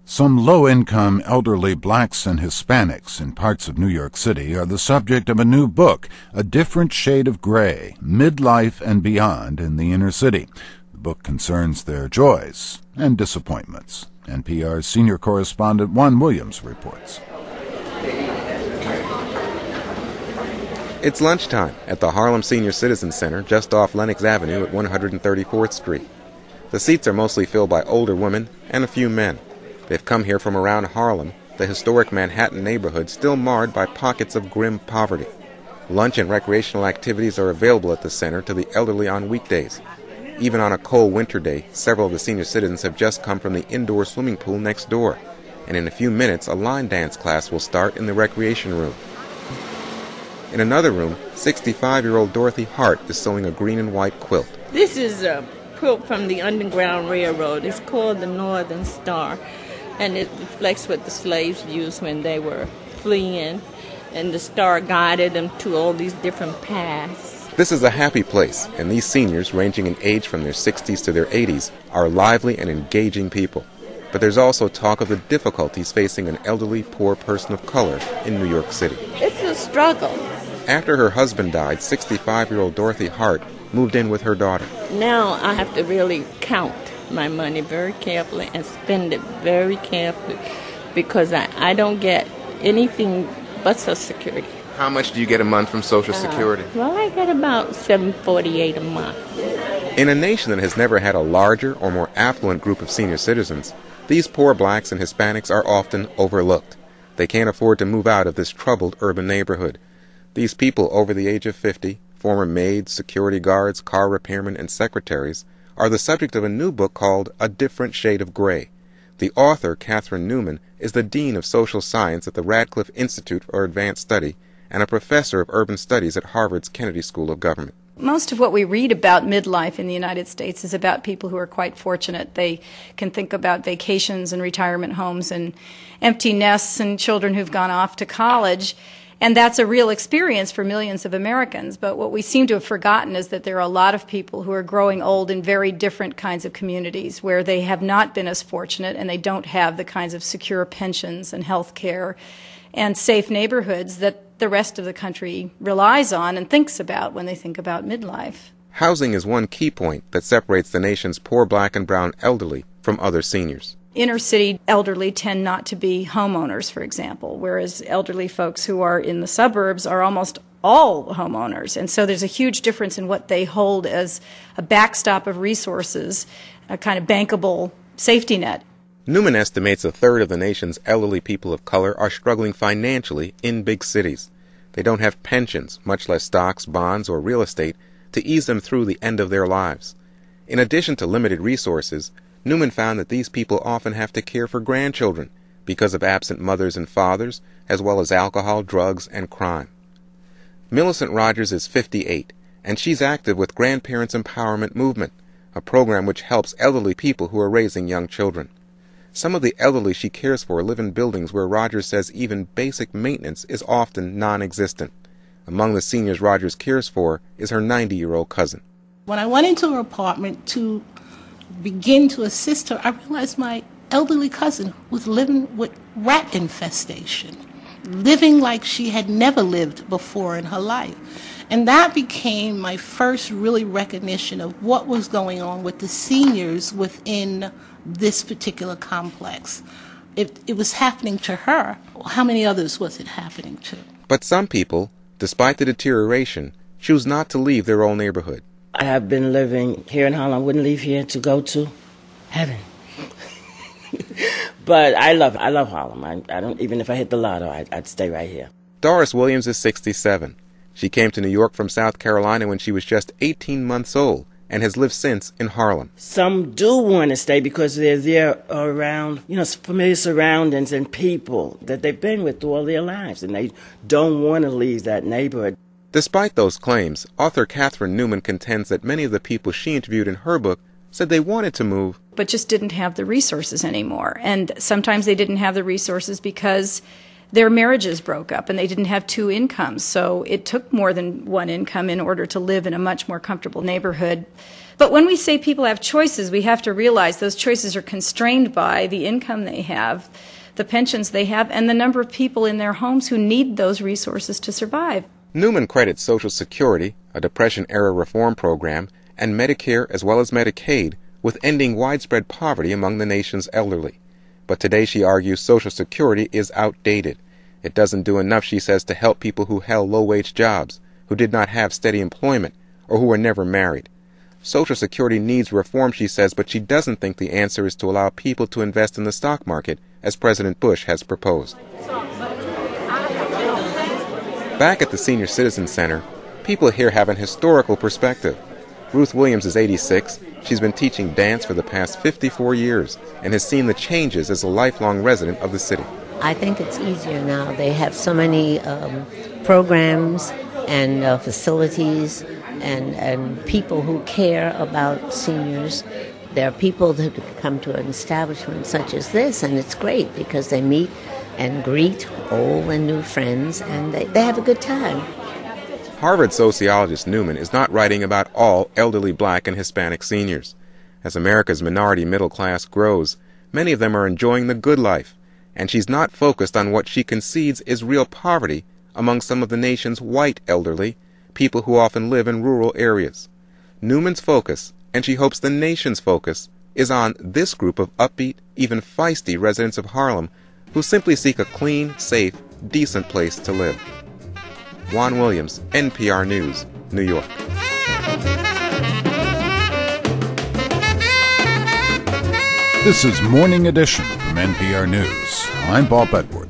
Some low-income elderly blacks and Hispanics in parts of New York City are the subject of a new book, A Different Shade of Gray, Midlife and Beyond in the Inner City. The book concerns their joys and disappointments. NPR's senior correspondent Juan Williams reports. It's lunchtime at the Harlem Senior Citizen Center just off Lenox Avenue at 134th Street. The seats are mostly filled by older women and a few men. They've come here from around Harlem, the historic Manhattan neighborhood still marred by pockets of grim poverty. Lunch and recreational activities are available at the center to the elderly on weekdays. Even on a cold winter day, several of the senior citizens have just come from the indoor swimming pool next door. And in a few minutes, a line dance class will start in the recreation room. In another room, 65-year-old Dorothy Hart is sewing a green and white quilt. This is a quilt from the Underground Railroad. It's called the Northern Star, and it reflects what the slaves used when they were fleeing, and the star guided them to all these different paths. This is a happy place, and these seniors, ranging in age from their 60s to their 80s, are lively and engaging people. But there's also talk of the difficulties facing an elderly, poor person of color in New York City. It's a struggle. After her husband died, 65-year-old Dorothy Hart moved in with her daughter. Now I have to really count my money very carefully and spend it very carefully because I don't get anything but Social Security. How much do you get a month from Social Security? Well, I get about $748 a month. In a nation that has never had a larger or more affluent group of senior citizens, these poor blacks and Hispanics are often overlooked. They can't afford to move out of this troubled urban neighborhood. These people over the age of 50, former maids, security guards, car repairmen, and secretaries, are the subject of a new book called A Different Shade of Gray. The author, Catherine Newman, is the Dean of Social Science at the Radcliffe Institute for Advanced Study and a professor of urban studies at Harvard's Kennedy School of Government. Most of what we read about midlife in the United States is about people who are quite fortunate. They can think about vacations and retirement homes and empty nests and children who've gone off to college. And that's a real experience for millions of Americans. But what we seem to have forgotten is that there are a lot of people who are growing old in very different kinds of communities where they have not been as fortunate and they don't have the kinds of secure pensions and health care and safe neighborhoods that the rest of the country relies on and thinks about when they think about midlife. Housing is one key point that separates the nation's poor black and brown elderly from other seniors. Inner city elderly tend not to be homeowners, for example, whereas elderly folks who are in the suburbs are almost all homeowners. And so there's a huge difference in what they hold as a backstop of resources, a kind of bankable safety net. Newman estimates a third of the nation's elderly people of color are struggling financially in big cities. They don't have pensions, much less stocks, bonds, or real estate, to ease them through the end of their lives. In addition to limited resources, Newman found that these people often have to care for grandchildren because of absent mothers and fathers, as well as alcohol, drugs, and crime. Millicent Rogers is 58, and she's active with Grandparents Empowerment Movement, a program which helps elderly people who are raising young children. Some of the elderly she cares for live in buildings where Rogers says even basic maintenance is often non-existent. Among the seniors Rogers cares for is her 90-year-old cousin. When I went into her apartment to begin to assist her, I realized my elderly cousin was living with rat infestation, living like she had never lived before in her life. And that became my first really recognition of what was going on with the seniors within this particular complex. It was happening to her. How many others was it happening to? But some people, despite the deterioration, choose not to leave their old neighborhood. I have been living here in Harlem. I wouldn't leave here to go to heaven. But I love Harlem. I don't, even if I hit the lotto, I'd stay right here. Doris Williams is 67. She came to New York from South Carolina when she was just 18 months old and has lived since in Harlem. Some do want to stay because they're there around, familiar surroundings and people that they've been with all their lives, and they don't want to leave that neighborhood. Despite those claims, author Catherine Newman contends that many of the people she interviewed in her book said they wanted to move, but just didn't have the resources anymore. And sometimes they didn't have the resources because their marriages broke up and they didn't have two incomes. So it took more than one income in order to live in a much more comfortable neighborhood. But when we say people have choices, we have to realize those choices are constrained by the income they have, the pensions they have, and the number of people in their homes who need those resources to survive. Newman credits Social Security, a Depression-era reform program, and Medicare as well as Medicaid with ending widespread poverty among the nation's elderly. But today she argues Social Security is outdated. It doesn't do enough, she says, to help people who held low-wage jobs, who did not have steady employment, or who were never married. Social Security needs reform, she says, but she doesn't think the answer is to allow people to invest in the stock market, as President Bush has proposed. Back at the Senior Citizen Center, people here have an historical perspective. Ruth Williams is 86. She's been teaching dance for the past 54 years and has seen the changes as a lifelong resident of the city. I think it's easier now. They have so many programs and facilities and people who care about seniors. There are people that come to an establishment such as this, and it's great because they meet and greet old and new friends, and they have a good time. Harvard sociologist Newman is not writing about all elderly black and Hispanic seniors. As America's minority middle class grows, many of them are enjoying the good life, and she's not focused on what she concedes is real poverty among some of the nation's white elderly, people who often live in rural areas. Newman's focus, and she hopes the nation's focus, is on this group of upbeat, even feisty residents of Harlem who simply seek a clean, safe, decent place to live. Juan Williams, NPR News, New York. This is Morning Edition from NPR News. I'm Bob Edwards.